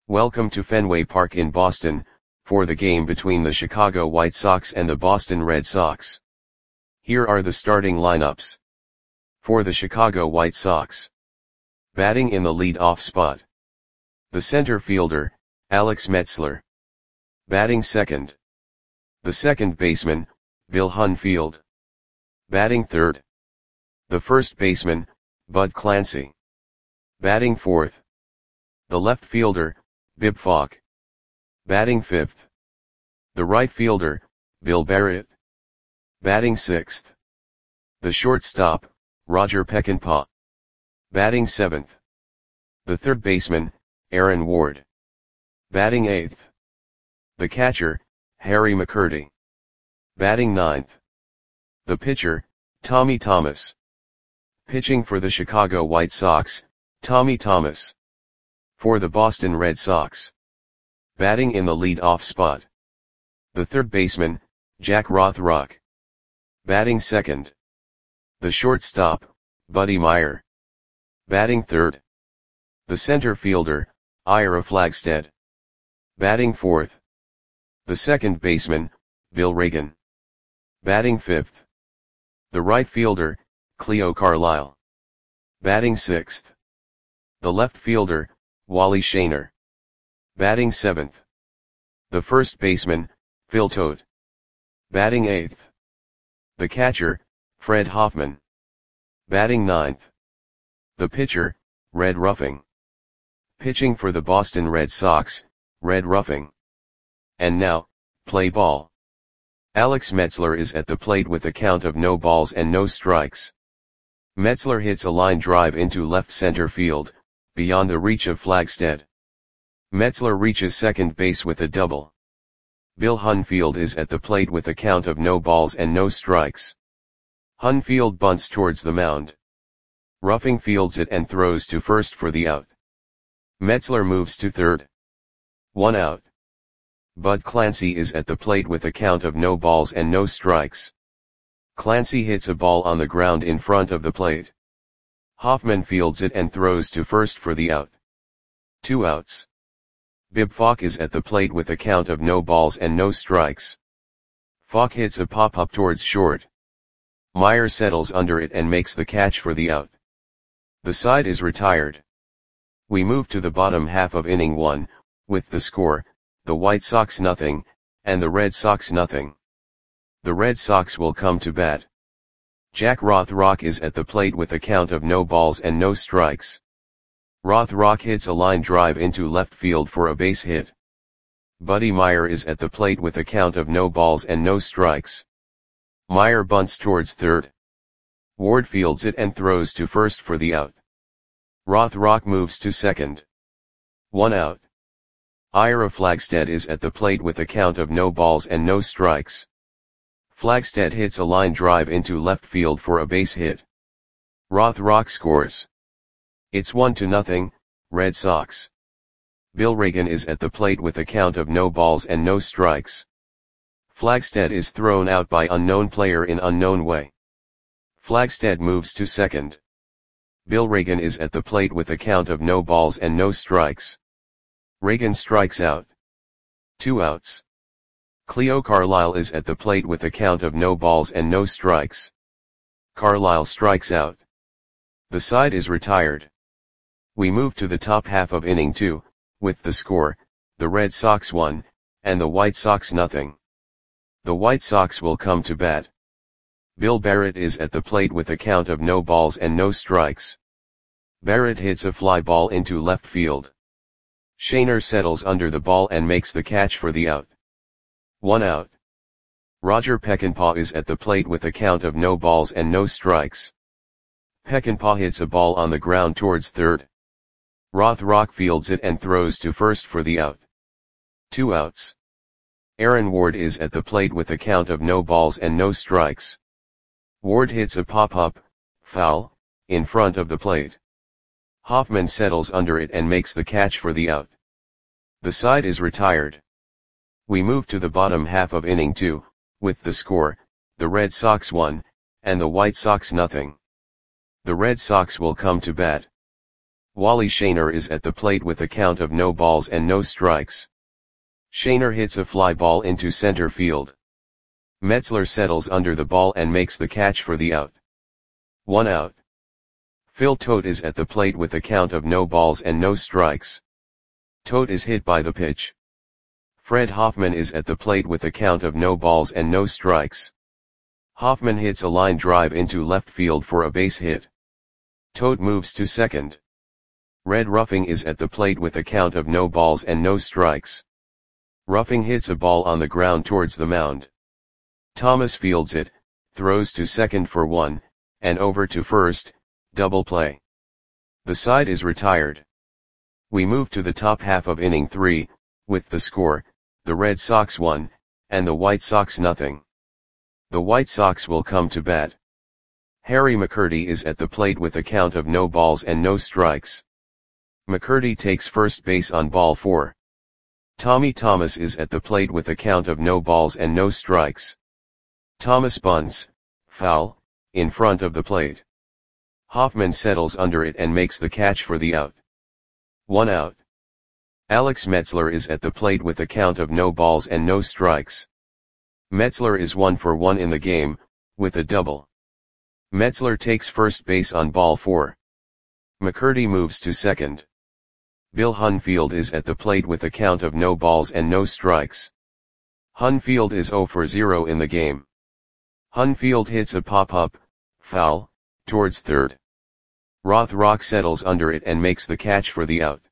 Welcome to Fenway Park in Boston, for the game between the Chicago White Sox and the Boston Red Sox. Here are the starting lineups. For the Chicago White Sox. Batting in the lead-off spot. The center fielder, Alex Metzler. Batting second. The second baseman, Bill Hunfield. Batting third. The first baseman, Bud Clancy. Batting fourth. The left fielder, Bib Falk. Batting fifth. The right fielder, Bill Barrett. Batting sixth. The shortstop, Roger Peckinpah. Batting seventh. The third baseman, Aaron Ward. Batting eighth. The catcher, Harry McCurdy. Batting ninth. The pitcher, Tommy Thomas. Pitching for the Chicago White Sox, Tommy Thomas. For the Boston Red Sox. Batting in the lead-off spot. The third baseman, Jack Rothrock. Batting second. The shortstop, Buddy Meyer. Batting third. The center fielder, Ira Flagstead. Batting fourth. The second baseman, Bill Reagan. Batting fifth. The right fielder, Cleo Carlisle. Batting sixth. The left fielder, Wally Shaner. Batting seventh. The first baseman, Phil Todt. Batting eighth. The catcher, Fred Hoffman. Batting ninth. The pitcher, Red Ruffing. Pitching for the Boston Red Sox, Red Ruffing. And now, play ball. Alex Metzler is at the plate with a count of no balls and no strikes. Metzler hits a line drive into left center field, beyond the reach of Flagstead. Metzler reaches second base with a double. Bill Hunfield is at the plate with a count of no balls and no strikes. Hunfield bunts towards the mound. Ruffing fields it and throws to first for the out. Metzler moves to third. 1 out. Bud Clancy is at the plate with a count of no balls and no strikes. Clancy hits a ball on the ground in front of the plate. Hoffman fields it and throws to first for the out. 2 outs. Bib Falk is at the plate with a count of no balls and no strikes. Falk hits a pop-up towards short. Meyer settles under it and makes the catch for the out. The side is retired. We move to the bottom half of inning 1, with the score, the White Sox 0, and the Red Sox 0. The Red Sox will come to bat. Jack Rothrock is at the plate with a count of no balls and no strikes. Rothrock hits a line drive into left field for a base hit. Buddy Meyer is at the plate with a count of no balls and no strikes. Meyer bunts towards third. Ward fields it and throws to first for the out. Rothrock moves to second. 1 out. Ira Flagstead is at the plate with a count of no balls and no strikes. Flagstead hits a line drive into left field for a base hit. Rothrock scores. It's 1-0, Red Sox. Bill Reagan is at the plate with a count of no balls and no strikes. Flagstead is thrown out by unknown player in unknown way. Flagstead moves to second. Bill Reagan is at the plate with a count of no balls and no strikes. Reagan strikes out. 2 outs. Cleo Carlisle is at the plate with a count of no balls and no strikes. Carlisle strikes out. The side is retired. We move to the top half of inning 2, with the score, the Red Sox 1, and the White Sox 0. The White Sox will come to bat. Bill Barrett is at the plate with a count of no balls and no strikes. Barrett hits a fly ball into left field. Shaner settles under the ball and makes the catch for the out. 1 out. Roger Peckinpah is at the plate with a count of no balls and no strikes. Peckinpah hits a ball on the ground towards third. Rothrock fields it and throws to first for the out. 2 outs. Aaron Ward is at the plate with a count of no balls and no strikes. Ward hits a pop-up, foul, in front of the plate. Hoffman settles under it and makes the catch for the out. The side is retired. We move to the bottom half of inning 2, with the score, the Red Sox 1, and the White Sox 0. The Red Sox will come to bat. Wally Shaner is at the plate with a count of no balls and no strikes. Shaner hits a fly ball into center field. Metzler settles under the ball and makes the catch for the out. 1 out. Phil Tote is at the plate with a count of no balls and no strikes. Tote is hit by the pitch. Fred Hoffman is at the plate with a count of no balls and no strikes. Hoffman hits a line drive into left field for a base hit. Tote moves to second. Red Ruffing is at the plate with a count of no balls and no strikes. Ruffing hits a ball on the ground towards the mound. Thomas fields it, throws to second for 1, and over to first, double play. The side is retired. We move to the top half of inning 3, with the score, the Red Sox 1, and the White Sox nothing. The White Sox will come to bat. Harry McCurdy is at the plate with a count of no balls and no strikes. McCurdy takes first base on ball 4. Tommy Thomas is at the plate with a count of no balls and no strikes. Thomas bunts, foul, in front of the plate. Hoffman settles under it and makes the catch for the out. 1 out. Alex Metzler is at the plate with a count of no balls and no strikes. Metzler is 1 for 1 in the game, with a double. Metzler takes first base on ball 4. McCurdy moves to second. Bill Hunfield is at the plate with a count of no balls and no strikes. Hunfield is 0 for 0 in the game. Hunfield hits a pop-up, foul, towards third. Rothrock settles under it and makes the catch for the out.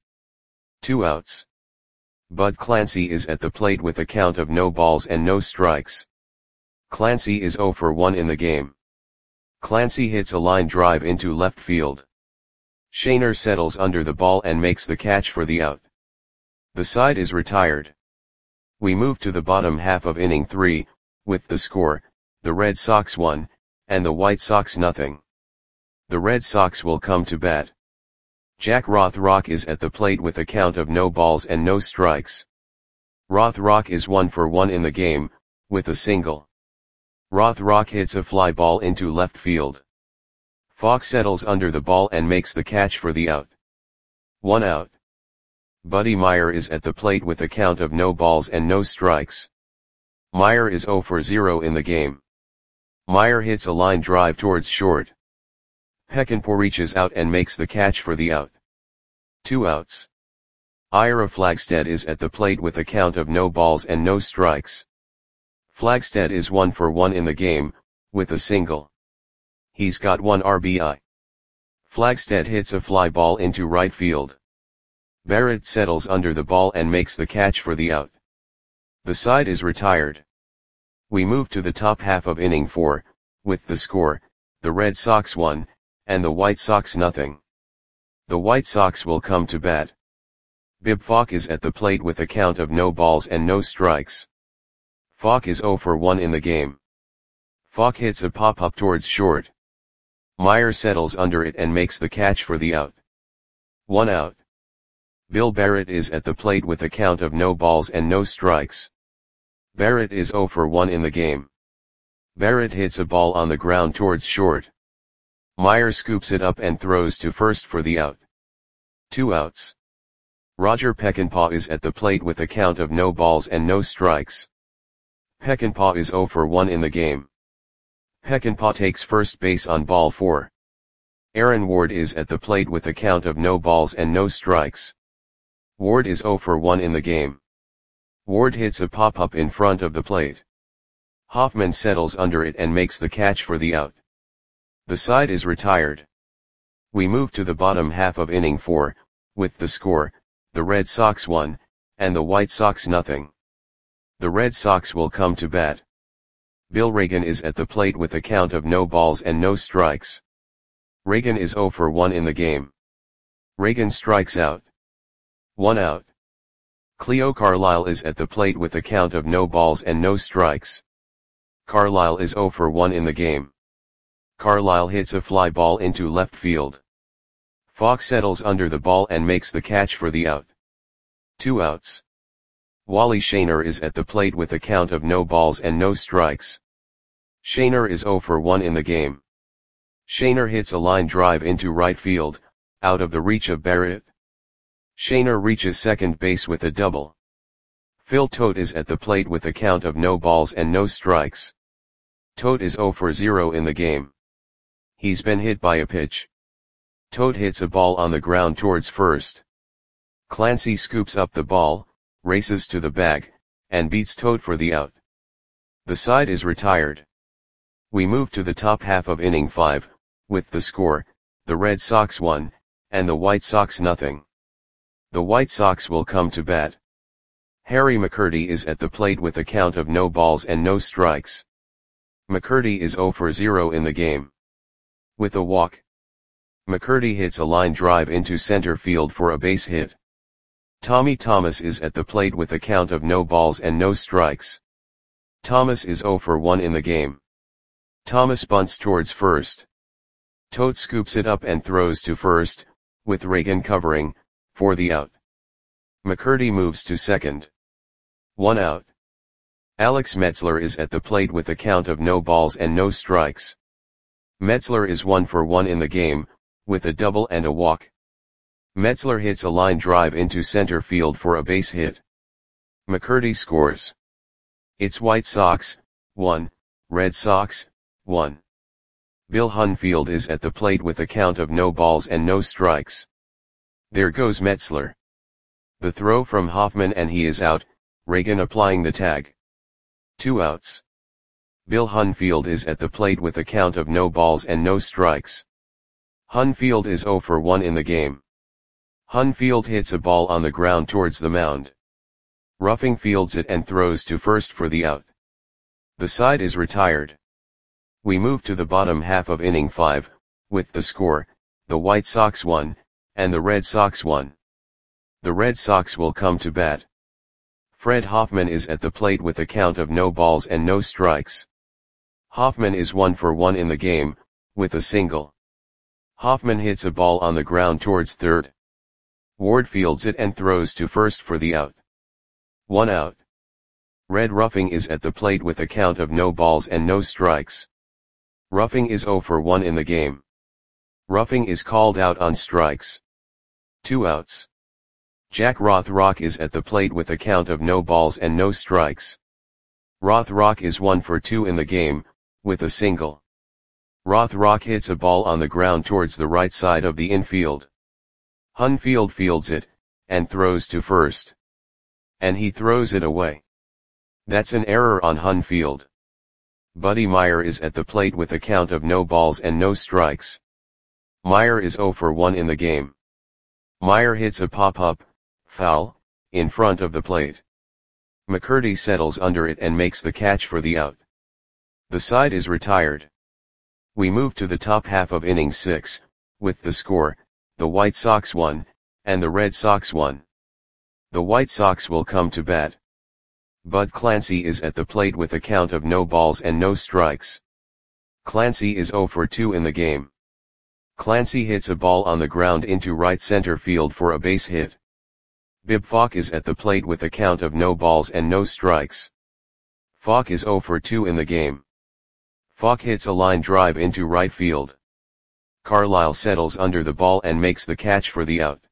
2 outs. Bud Clancy is at the plate with a count of no balls and no strikes. Clancy is 0 for 1 in the game. Clancy hits a line drive into left field. Shaner settles under the ball and makes the catch for the out. The side is retired. We move to the bottom half of inning 3, with the score, the Red Sox 1, and the White Sox nothing. The Red Sox will come to bat. Jack Rothrock is at the plate with a count of no balls and no strikes. Rothrock is 1 for 1 in the game, with a single. Rothrock hits a fly ball into left field. Falk settles under the ball and makes the catch for the out. 1 out. Buddy Meyer is at the plate with a count of no balls and no strikes. Meyer is 0 for 0 in the game. Meyer hits a line drive towards short. Peckinpah reaches out and makes the catch for the out. 2 outs. Ira Flagstead is at the plate with a count of no balls and no strikes. Flagstead is 1 for 1 in the game, with a single. He's got 1 RBI. Flagstead hits a fly ball into right field. Barrett settles under the ball and makes the catch for the out. The side is retired. We move to the top half of inning 4, with the score, the Red Sox 1, and the White Sox nothing. The White Sox will come to bat. Bib Falk is at the plate with a count of no balls and no strikes. Falk is 0 for 1 in the game. Falk hits a pop-up towards short. Meyer settles under it and makes the catch for the out. 1 out. Bill Barrett is at the plate with a count of no balls and no strikes. Barrett is 0 for 1 in the game. Barrett hits a ball on the ground towards short. Meyer scoops it up and throws to first for the out. 2 outs. Roger Peckinpah is at the plate with a count of no balls and no strikes. Peckinpah is 0 for 1 in the game. Peckinpah takes first base on ball 4. Aaron Ward is at the plate with a count of no balls and no strikes. Ward is 0 for 1 in the game. Ward hits a pop-up in front of the plate. Hoffman settles under it and makes the catch for the out. The side is retired. We move to the bottom half of inning 4, with the score, the Red Sox 1, and the White Sox nothing. The Red Sox will come to bat. Bill Reagan is at the plate with a count of no balls and no strikes. Reagan is 0 for 1 in the game. Reagan strikes out. 1 out. Cleo Carlisle is at the plate with a count of no balls and no strikes. Carlisle is 0 for 1 in the game. Carlisle hits a fly ball into left field. Falk settles under the ball and makes the catch for the out. 2 outs. Wally Shaner is at the plate with a count of no balls and no strikes. Shaner is 0 for 1 in the game. Shaner hits a line drive into right field, out of the reach of Barrett. Shaner reaches second base with a double. Phil Tote is at the plate with a count of no balls and no strikes. Tote is 0 for 0 in the game. He's been hit by a pitch. Tote hits a ball on the ground towards first. Clancy scoops up the ball, races to the bag, and beats Tote for the out. The side is retired. We move to the top half of inning 5, with the score, the Red Sox 1, and the White Sox nothing. The White Sox will come to bat. Harry McCurdy is at the plate with a count of no balls and no strikes. McCurdy is 0 for 0 in the game. With a walk, McCurdy hits a line drive into center field for a base hit. Tommy Thomas is at the plate with a count of no balls and no strikes. Thomas is 0 for 1 in the game. Thomas bunts towards first. Tote scoops it up and throws to first, with Reagan covering, for the out. McCurdy moves to second. 1 out. Alex Metzler is at the plate with a count of no balls and no strikes. Metzler is 1 for 1 in the game, with a double and a walk. Metzler hits a line drive into center field for a base hit. McCurdy scores. It's White Sox, 1, Red Sox, 1. Bill Hunfield is at the plate with a count of no balls and no strikes. There goes Metzler. The throw from Hoffman and he is out, Reagan applying the tag. 2 outs. Bill Hunfield is at the plate with a count of no balls and no strikes. Hunfield is 0 for 1 in the game. Hunfield hits a ball on the ground towards the mound. Ruffing fields it and throws to first for the out. The side is retired. We move to the bottom half of inning 5, with the score, the White Sox 1, and the Red Sox 1. The Red Sox will come to bat. Fred Hoffman is at the plate with a count of no balls and no strikes. Hoffman is 1 for 1 in the game, with a single. Hoffman hits a ball on the ground towards third. Ward fields it and throws to first for the out. 1 out. Red Ruffing is at the plate with a count of no balls and no strikes. Ruffing is 0 for 1 in the game. Ruffing is called out on strikes. 2 outs. Jack Rothrock is at the plate with a count of no balls and no strikes. Rothrock is 1 for 2 in the game, with a single. Rothrock hits a ball on the ground towards the right side of the infield. Hunfield fields it, and throws to first. And he throws it away. That's an error on Hunfield. Buddy Meyer is at the plate with a count of no balls and no strikes. Meyer is 0 for 1 in the game. Meyer hits a pop-up, foul, in front of the plate. McCurdy settles under it and makes the catch for the out. The side is retired. We move to the top half of inning 6, with the score, the White Sox 1, and the Red Sox 1. The White Sox will come to bat. Bud Clancy is at the plate with a count of no balls and no strikes. Clancy is 0 for 2 in the game. Clancy hits a ball on the ground into right center field for a base hit. Bib Falk is at the plate with a count of no balls and no strikes. Falk is 0 for 2 in the game. Falk hits a line drive into right field. Carlisle settles under the ball and makes the catch for the out.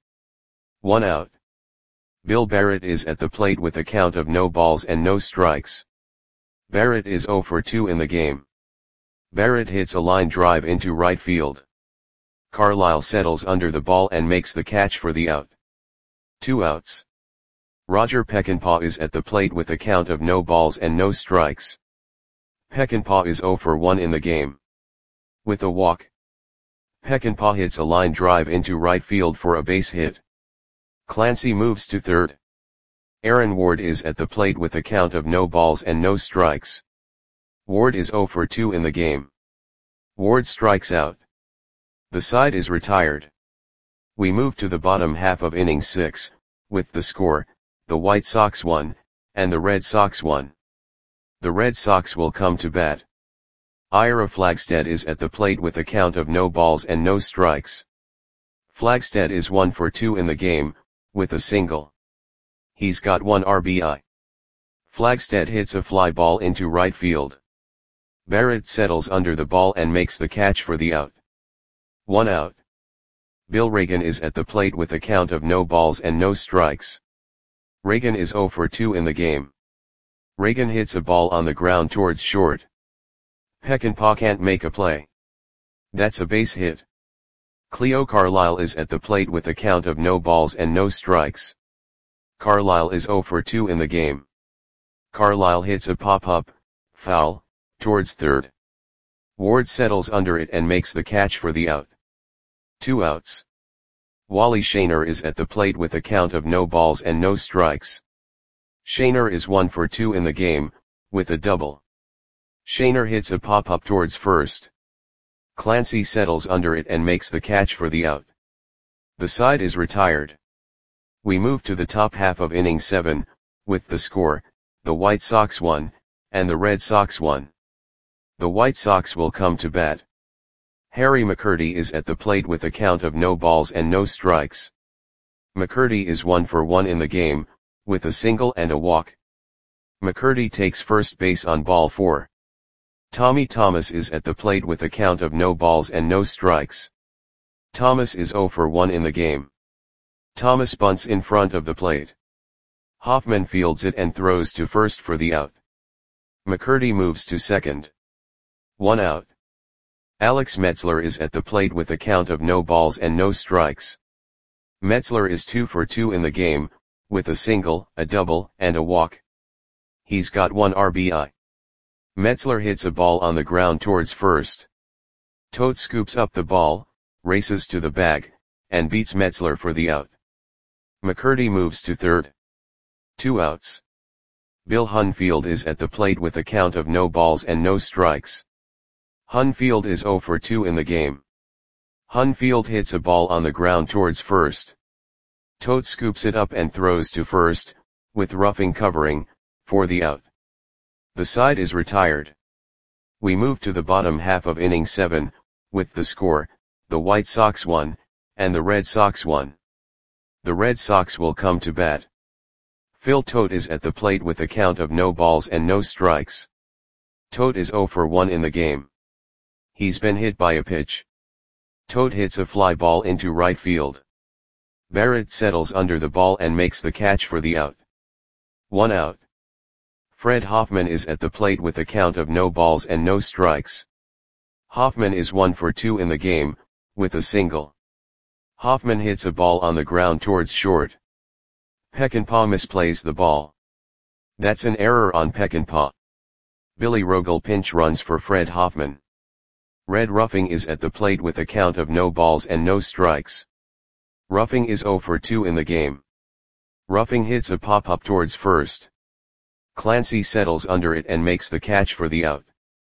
1 out. Bill Barrett is at the plate with a count of no balls and no strikes. Barrett is 0 for 2 in the game. Barrett hits a line drive into right field. Carlisle settles under the ball and makes the catch for the out. 2 outs. Roger Peckinpah is at the plate with a count of no balls and no strikes. Peckinpah is 0 for 1 in the game. With a walk, Peckinpah hits a line drive into right field for a base hit. Clancy moves to third. Aaron Ward is at the plate with a count of no balls and no strikes. Ward is 0 for 2 in the game. Ward strikes out. The side is retired. We move to the bottom half of inning 6, with the score, the White Sox 1, and the Red Sox 1. The Red Sox will come to bat. Ira Flagstead is at the plate with a count of no balls and no strikes. Flagstead is 1 for 2 in the game, with a single. He's got 1 RBI. Flagstead hits a fly ball into right field. Barrett settles under the ball and makes the catch for the out. 1 out. Bill Reagan is at the plate with a count of no balls and no strikes. Reagan is 0 for 2 in the game. Reagan hits a ball on the ground towards short. Peckinpah can't make a play. That's a base hit. Cleo Carlisle is at the plate with a count of no balls and no strikes. Carlisle is 0 for 2 in the game. Carlisle hits a pop-up, foul, towards third. Ward settles under it and makes the catch for the out. 2 outs. Wally Shaner is at the plate with a count of no balls and no strikes. Shaner is 1 for 2 in the game, with a double. Shaner hits a pop-up towards first. Clancy settles under it and makes the catch for the out. The side is retired. We move to the top half of inning 7, with the score, the White Sox 1, and the Red Sox 1. The White Sox will come to bat. Harry McCurdy is at the plate with a count of no balls and no strikes. McCurdy is 1 for 1 in the game, with a single and a walk. McCurdy takes first base on ball 4. Tommy Thomas is at the plate with a count of no balls and no strikes. Thomas is 0 for 1 in the game. Thomas bunts in front of the plate. Hoffman fields it and throws to first for the out. McCurdy moves to second. 1 out. Alex Metzler is at the plate with a count of no balls and no strikes. Metzler is 2 for 2 in the game, with a single, a double, and a walk. He's got 1 RBI. Metzler hits a ball on the ground towards first. Todt scoops up the ball, races to the bag, and beats Metzler for the out. McCurdy moves to third. 2 outs. Bill Hunfield is at the plate with a count of no balls and no strikes. Hunfield is 0 for 2 in the game. Hunfield hits a ball on the ground towards first. Todt scoops it up and throws to first, with roughing covering, for the out. The side is retired. We move to the bottom half of inning 7, with the score, the White Sox 1, and the Red Sox 1. The Red Sox will come to bat. Phil Todt is at the plate with a count of no balls and no strikes. Todt is 0 for 1 in the game. He's been hit by a pitch. Todt hits a fly ball into right field. Barrett settles under the ball and makes the catch for the out. 1 out. Fred Hoffman is at the plate with a count of no balls and no strikes. Hoffman is 1 for 2 in the game, with a single. Hoffman hits a ball on the ground towards short. Peckinpah misplays the ball. That's an error on Peckinpah. Billy Rogel pinch runs for Fred Hoffman. Red Ruffing is at the plate with a count of no balls and no strikes. Ruffing is 0 for 2 in the game. Ruffing hits a pop-up towards first. Clancy settles under it and makes the catch for the out.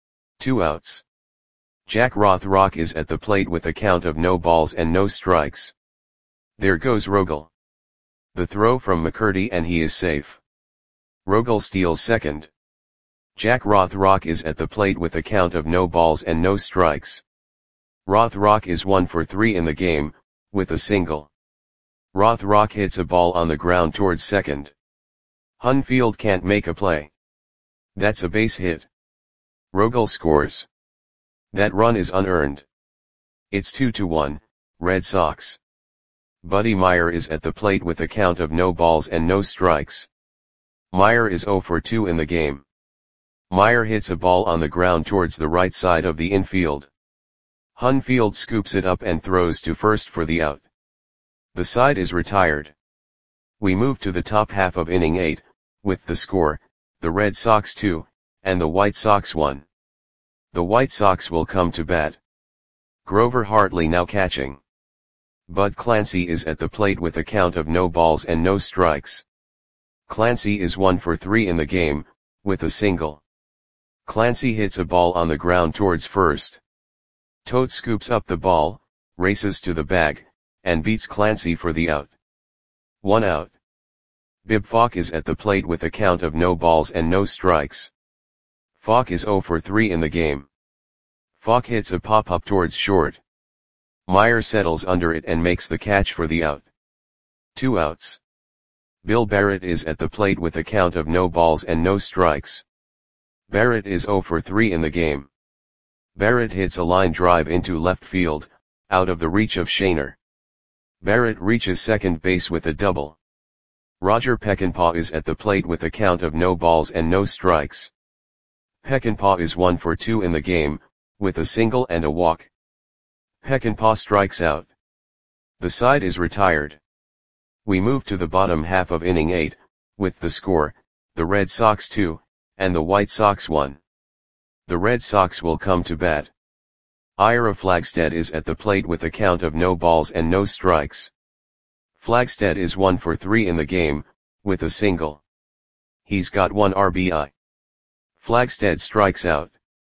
2 outs. Jack Rothrock is at the plate with a count of no balls and no strikes. There goes Rogel. The throw from McCurdy and he is safe. Rogel steals second. Jack Rothrock is at the plate with a count of no balls and no strikes. Rothrock is 1 for 3 in the game, with a single. Rothrock hits a ball on the ground towards second. Hunfield can't make a play. That's a base hit. Rogel scores. That run is unearned. It's 2-1, Red Sox. Buddy Meyer is at the plate with a count of no balls and no strikes. Meyer is 0 for 2 in the game. Meyer hits a ball on the ground towards the right side of the infield. Hunfield scoops it up and throws to first for the out. The side is retired. We move to the top half of inning 8, with the score, the Red Sox 2, and the White Sox 1. The White Sox will come to bat. Grover Hartley now catching. Bud Clancy is at the plate with a count of no balls and no strikes. Clancy is 1 for 3 in the game, with a single. Clancy hits a ball on the ground towards first. Todt scoops up the ball, races to the bag, and beats Clancy for the out. 1 out. Bib Falk is at the plate with a count of no balls and no strikes. Falk is 0 for 3 in the game. Falk hits a pop-up towards short. Meyer settles under it and makes the catch for the out. 2 outs. Bill Barrett is at the plate with a count of no balls and no strikes. Barrett is 0 for 3 in the game. Barrett hits a line drive into left field, out of the reach of Shaner. Barrett reaches second base with a double. Roger Peckinpah is at the plate with a count of no balls and no strikes. Peckinpah is 1 for 2 in the game, with a single and a walk. Peckinpah strikes out. The side is retired. We move to the bottom half of inning 8, with the score, the Red Sox 2, and the White Sox 1. The Red Sox will come to bat. Ira Flagstead is at the plate with a count of no balls and no strikes. Flagstead is 1 for 3 in the game, with a single. He's got 1 RBI. Flagstead strikes out.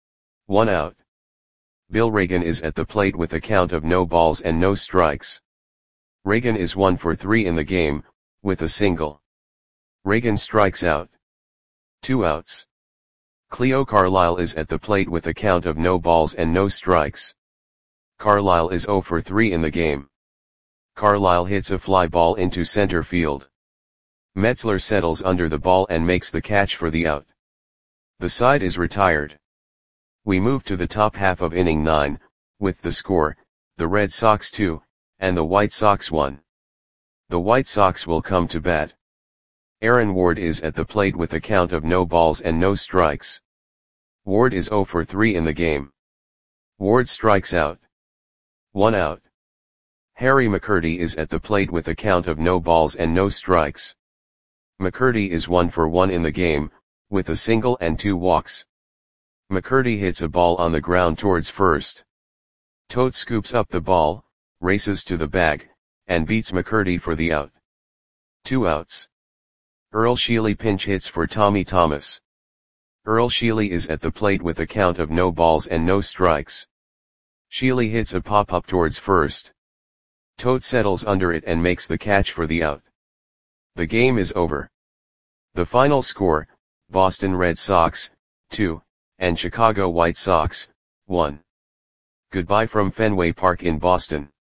1 out. Bill Reagan is at the plate with a count of no balls and no strikes. Reagan is 1 for 3 in the game, with a single. Reagan strikes out. 2 outs. Cleo Carlisle is at the plate with a count of no balls and no strikes. Carlisle is 0 for 3 in the game. Carlisle hits a fly ball into center field. Metzler settles under the ball and makes the catch for the out. The side is retired. We move to the top half of inning 9, with the score, the Red Sox 2, and the White Sox 1. The White Sox will come to bat. Aaron Ward is at the plate with a count of no balls and no strikes. Ward is 0 for 3 in the game. Ward strikes out. 1 out. Harry McCurdy is at the plate with a count of no balls and no strikes. McCurdy is 1 for 1 in the game, with a single and 2 walks. McCurdy hits a ball on the ground towards first. Tote scoops up the ball, races to the bag, and beats McCurdy for the out. 2 outs. Earl Sheely pinch hits for Tommy Thomas. Earl Sheely is at the plate with a count of no balls and no strikes. Sheely hits a pop-up towards first. Tote settles under it and makes the catch for the out. The game is over. The final score, Boston Red Sox, 2, and Chicago White Sox, 1. Goodbye from Fenway Park in Boston.